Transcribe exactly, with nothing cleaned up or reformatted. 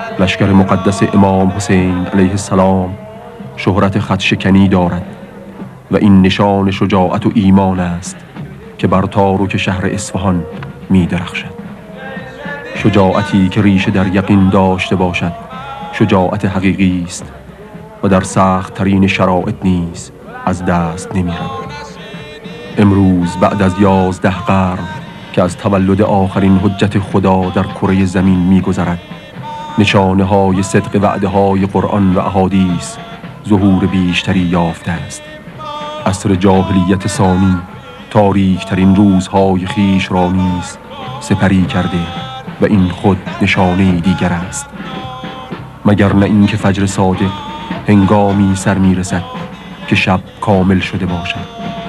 لشکر مقدس امام حسین علیه السلام شهرت خط شکنی دارد و این نشان شجاعت و ایمان است که بر تاروک شهر اصفهان می درخشد. شجاعتی که ریشه در یقین داشته باشد شجاعت حقیقی است و در سخت ترین شرایط نیز از دست نمی رود. امروز بعد از یازده قرن که از تولد آخرین حجت خدا در کره زمین می گذرد، نشانه های صدق وعده های قرآن و احادیث ظهور بیشتری یافته است. عصر جاهلیت ثانی تاریک ترین روزهای خیش را نیز سپری کرده و این خود نشانه دیگر است. مگر نه این که فجر صادق هنگامی سر می رسد که شب کامل شده باشد